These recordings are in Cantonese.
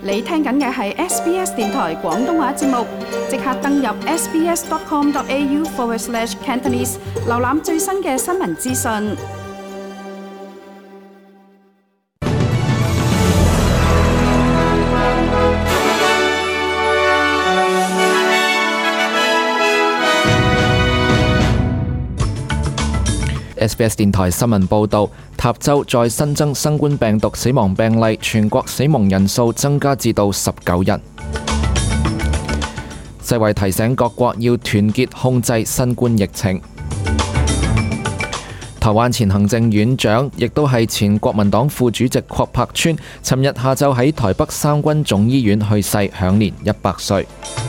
你聽緊嘅係 SBS 電台廣東話節目，即刻登入 sbs.com.au/Cantonese 瀏覽最新嘅新聞資訊。 SBS 電台新聞報導，塔州再新增新冠病毒死亡病例，全國死亡人數增加至到19人。世衛提醒各國要團結控制新冠疫情。台灣前行政院長，亦都係前國民黨副主席郝柏村，尋日下晝喺台北三軍總醫院去世，享年100歲。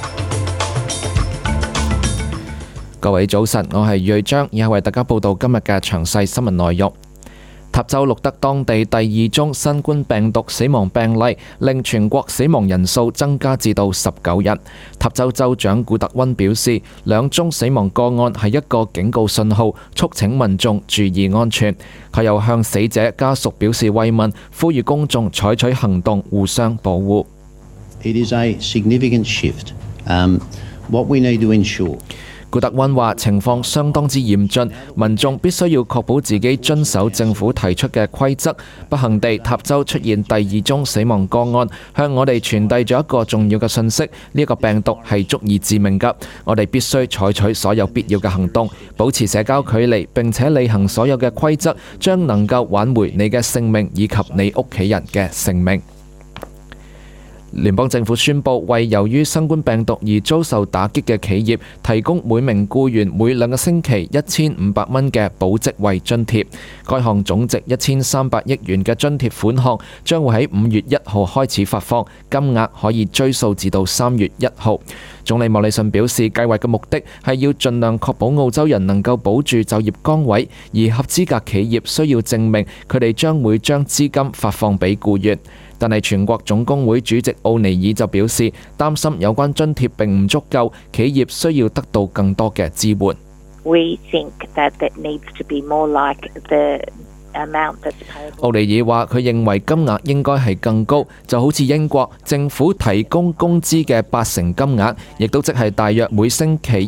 各位早晨，我係瑞章，以下為大家報道今日嘅詳細新聞內容。塔州錄得當地第2宗新冠病毒死亡病例，令全國死亡人數增加至到19人。塔州州長古特溫表示，2宗死亡個案係一個警告信號，促請民眾注意安全。佢又向死者家屬表示慰問，呼籲公眾採取行動，互相保護。 It is a significant shift. What we need to ensure 古特溫話情況相當之嚴峻，民眾必須要確保自己遵守政府提出嘅規則。不幸地，塔州出現第2宗死亡個案，向我哋傳遞咗一個重要嘅信息，呢個病毒係足以致命㗎。我哋必須採取所有必要嘅行動，保持社交距離，並且履行所有嘅規則，將能夠挽回你嘅性命以及你屋企人嘅性命。聯邦政府宣布，為由於新冠病毒而遭受打擊嘅企業提供每名僱員每2個星期1500蚊嘅保職位津貼。該項總值1300億元嘅津貼款項將會喺5月1號開始發放，金額可以追溯至到3月1號。總理莫里遜表示，計劃嘅目的係要盡量確保澳洲人能夠保住就業崗位，而合資格企業需要證明佢哋將會將資金發放俾僱員。但係全國總工會主席奧尼爾就表示，擔心有關津貼並唔足夠，企業需要得到更多嘅支援。 We think that needs to be more like the 奧尼爾話：佢認為金額應該係更高，就好似英國政府提供工資嘅80%金額，亦都即係大約每星期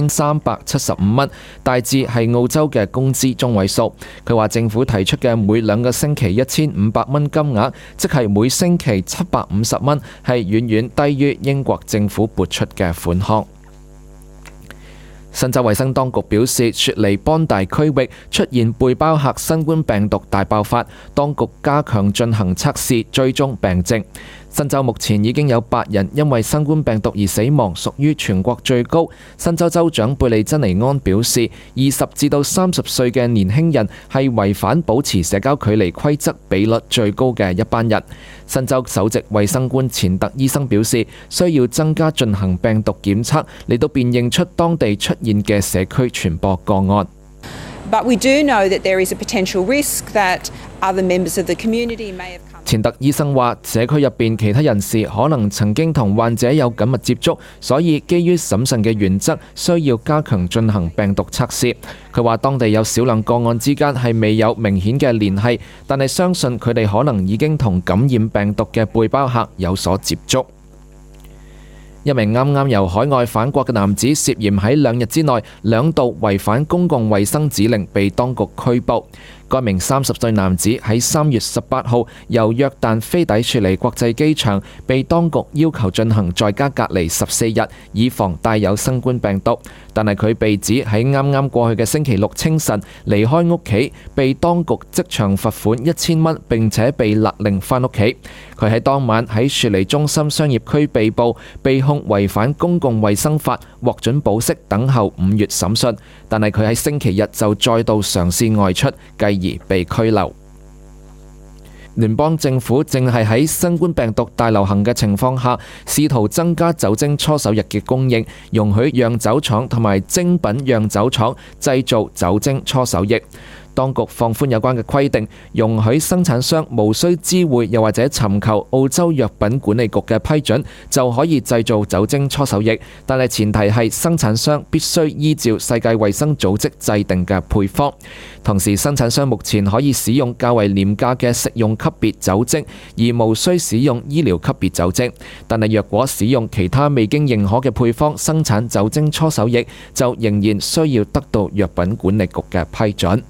1375蚊，大致係澳洲嘅工資中位數。佢話政府提出嘅每2個星期1500蚊金額，即係每星期750蚊，係遠遠低於英國政府撥出嘅款項。新州衛生當局表示，雪梨邦大區域出現背包客新冠病毒大爆發，當局加強進行測試，追蹤病症。新州目前已經有8人因為新冠病毒而死亡，屬於全國最高。新州州長貝利珍尼安表示，20至到30歲嘅年輕人係違反保持社交距離規則比率最高嘅一班人。新州首席衛生官錢特醫生表示，需要增加進行病毒檢測，嚟到辨認出當地出現嘅社區傳播個案。 But we do know that there is a potential risk that other members of the community may have come. 錢特醫生話，社區入邊其他人士可能曾經同患者有緊密接觸，所以基於審慎嘅原則，需要加強進行病毒測試。佢話當地有少量個案之間係未有明顯嘅聯繫，但係相信佢哋可能已經同感染病毒嘅背包客有所接觸。一名啱啱由海外返國嘅男子涉嫌喺2日之內2度違反公共衛生指令，被當局拘捕。該名30歲男子喺3月18號由約旦飛抵雪梨國際機場，被當局要求進行在家隔離14日，以防帶有新冠病毒。但係佢被指喺啱啱過去嘅星期6清晨離開屋企，被當局即場罰款1000蚊，並且被勒令返屋企。佢喺當晚喺雪梨中心商業區被捕，被控違反公共衛生法，獲准保釋等候5月審訊。但係佢喺星期日就再度嘗試外出，繼而被拘留。聯邦政府正係喺新冠病毒大流行嘅情況下，試圖增加酒精搓手液嘅供應，容許釀酒廠同埋精品釀酒廠製造酒精搓手液。 當局放寬有關嘅規定，容許生產商無需知會又或者尋求澳洲藥品管理局嘅批准，就可以製造酒精搓手液，但係前提係生產商必須依照世界衛生組織制定嘅配方。同時，生產商目前可以使用較為廉價嘅食用級別酒精，而無需使用醫療級別酒精。但係若果使用其他未經認可嘅配方生產酒精搓手液，就仍然需要得到藥品管理局嘅批准。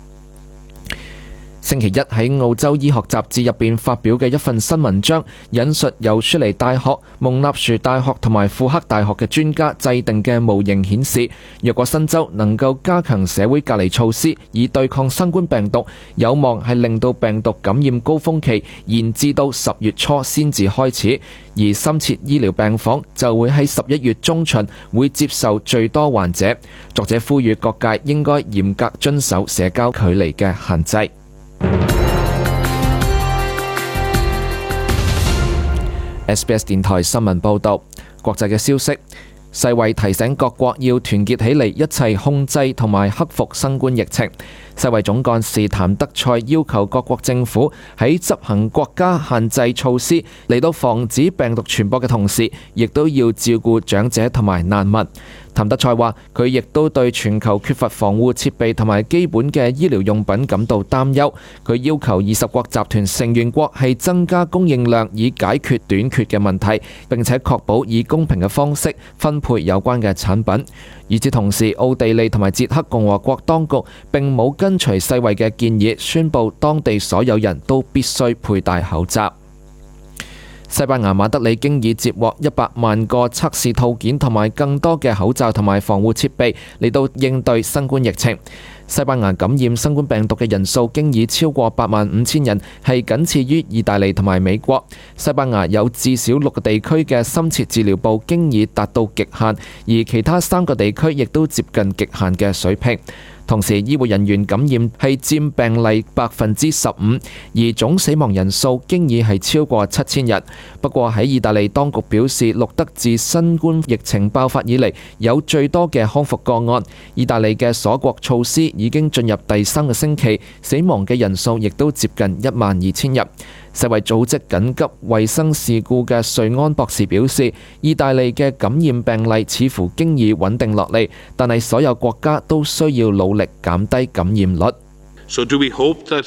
星期一喺澳洲醫學雜誌入邊發表嘅一份新文章，引述由雪梨大學、蒙納殊大學同埋庫克大學嘅專家制定嘅模型顯示，若果新州能夠加強社會隔離措施以對抗新冠病毒，有望係令到病毒感染高峰期延至到10月初先至開始，而深切醫療病房就會喺11月中旬會接受最多患者。作者呼籲各界應該嚴格遵守社交距離嘅限制。SBS 電台新聞報導，國際嘅消息，世衛提醒各國要團結起嚟，一齊控制同埋克服新冠疫情。世衛總幹事譚德塞要求各國政府喺執行國家限制措施嚟到防止病毒傳播嘅同時，亦都要照顧長者同埋難民。譚德塞話：佢亦都對全球缺乏防護設備同埋基本嘅醫療用品感到擔憂。佢要求20國集團成員國係增加供應量，以解決短缺嘅問題，並且確保以公平嘅方式分配有關嘅產品。與此同時，奧地利同埋捷克共和國當局並冇跟隨世衛嘅建議，宣布當地所有人都必須佩戴口罩。西班牙馬德里經已接獲100萬個測試套件同埋更多嘅口罩同埋防護設備嚟到應對新冠疫情。西班牙感染新冠病毒嘅人數經已超過85000人，係僅次於意大利同埋美國。西班牙有至少6個地區嘅深切治療部經已達到極限，而其他3個地區亦都接近極限嘅水平。同時，醫護人員感染係佔病例15%，而總死亡人數經已係超過7000人。不過喺意大利當局表示，錄得自新冠疫情爆發以嚟有最多嘅康復個案。意大利嘅鎖國措施已經進入第3個星期，死亡嘅人數亦都接近12000人。世衛組織緊急衛生事故嘅瑞安博士表示，意大利嘅感染病例似乎經已穩定落嚟，但係所有國家都需要努力減低感染率。 So do we hope that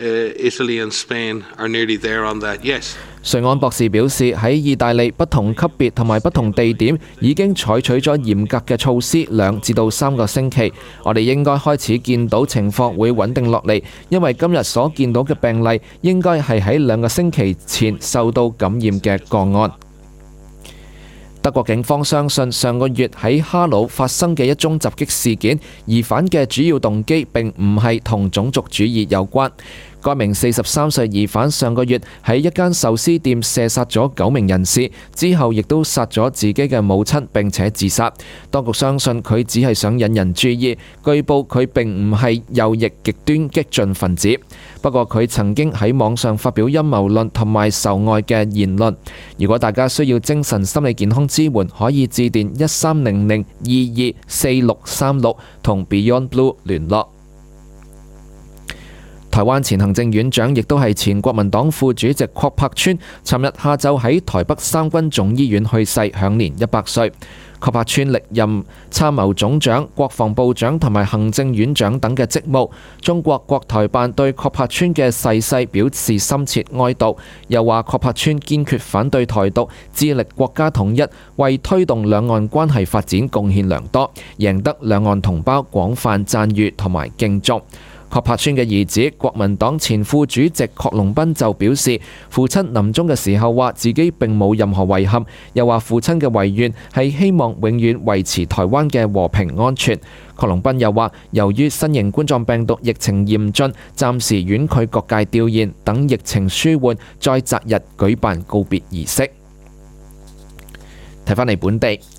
Italy and Spain are nearly there on that? Yes. 瑞安博士表示，喺意大利不同級別同埋不同地點已經採取咗嚴格嘅措施2至3個星期。我哋應該開始見到情況會穩定落嚟，因為今日所見到嘅病例應該係喺2個星期前受到感染嘅個案。德國警方相信上個月喺哈魯發生嘅一宗襲擊事件，疑犯嘅主要動機並唔係同種族主義有關。該名43歲疑犯上個月喺一間壽司店射殺咗9名人士，之後亦都殺咗自己嘅母親並且自殺。當局相信佢只係想引人注意，據報佢並唔係右翼極端激進分子。不過佢曾經喺網上發表陰謀論同埋仇外嘅言論。如果大家需要精神心理健康支援，可以致電1300224636同 Beyond Blue 聯絡。台灣前行政院長亦都係前國民黨副主席郝柏村，尋日下晝喺台北三軍總醫院去世，享年100歲。郝柏村歷任參謀總長、國防部長同埋行政院長等嘅職務。中國國台辦對郝柏村嘅逝世表示深切哀悼，又話郝柏村堅決反對台獨，致力國家統一，為推動兩岸關係發展貢獻良多，贏得兩岸同胞廣泛讚譽同埋敬重。郝柏村嘅兒子國民黨前副主席郝龍斌就表示，父親臨終嘅時候話自己並冇任何遺憾，又話父親嘅遺願係希望永遠維持台灣嘅和平安全。郝龍斌又話，由於新型冠狀病毒疫情嚴峻，暫時婉拒各界弔唁，等疫情舒緩再擇日舉辦告別儀式。睇返嚟本地。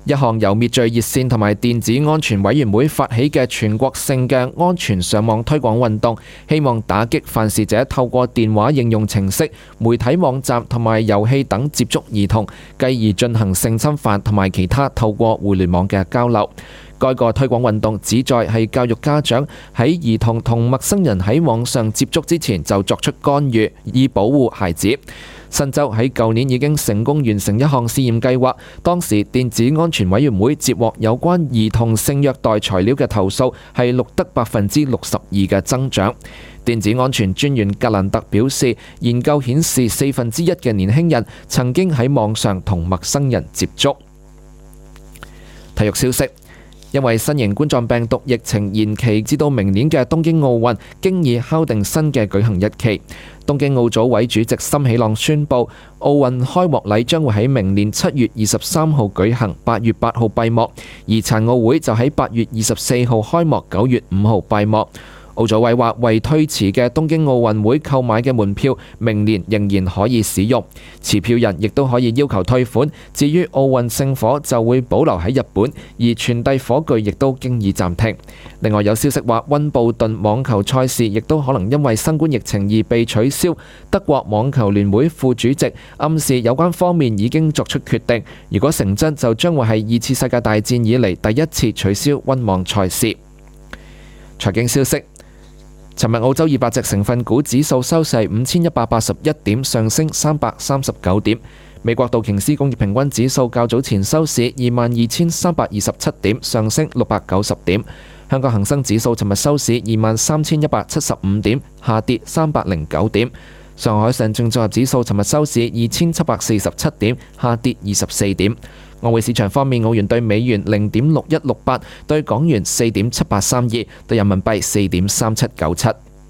一項由滅罪熱線同埋電子安全委員會發起嘅全國性嘅安全上網推廣運動，希望打擊犯事者透過電話應用程式、媒體網站同埋遊戲等接觸兒童，繼而進行性侵犯同埋其他透過互聯網嘅交流。該個推廣運動旨在係教育家長喺兒童同陌生人喺網上接觸之前就作出干預，以保護孩子。新州喺舊年已經成功完成一項試驗計劃，當時電子安全委員會接獲有關兒童性虐待材料嘅投訴，係錄得62%嘅增長。電子安全專員格蘭特表示，研究顯示1/4嘅年輕人曾經喺網上同陌生人接觸。體育消息。因為新型冠狀病毒疫情延期至到明年嘅東京奧運，經已敲定新嘅舉行日期。東京奧組委主席森喜朗宣布，奧運開幕禮將會喺明年7月23號舉行，8月8號閉幕，而殘奧會就喺8月24號開幕，9月5號閉幕。奧組委話，為推遲嘅東京奧運會購買嘅門票，明年仍然可以使用，持票人亦都可以要求退款。至於奧運聖火就會保留喺日本，而傳遞火炬亦都經已暫停。另外有消息話，溫布頓網球賽事亦都可能因為新冠疫情而被取消。德國網球聯會副主席暗示有關方面已經作出決定，如果成真就將會係2次世界大戰以嚟第一次取消溫網賽事。財經消息。尋日澳洲200隻成分股指數收市5181點，上升339點。美國道瓊斯工業平均指數較早前收市22,327點，上升690點。香港恒生指數尋日收市23,175點，下跌309點。上海上證綜合指數尋日收市2,747點，下跌24點。外匯市場方面，澳元對美元0.6168，對港元4.7832，對人民幣4.3797。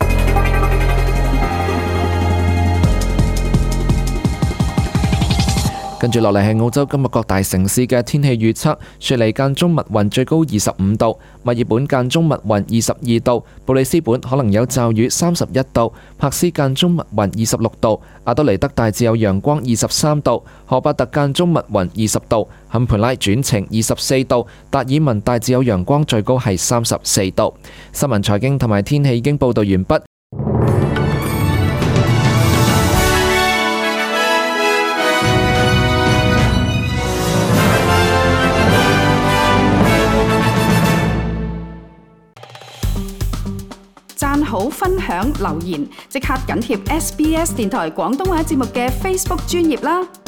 跟住落嚟係澳洲今日各大城市嘅天氣預測：雪梨間中密雲，最高25度；墨爾本間中密雲，22度；布里斯本可能有驟雨，31度；珀斯間中密雲，26度；阿德雷德大致有陽光，23度；荷伯特間中密雲，20度；坎培拉轉晴，24度；達爾文大致有陽光，最高係34度。新聞、財經同埋天氣已經報道完畢。 讚好、分享、留言，即刻緊貼SBS 電台廣東話節目嘅 Facebook 專頁啦！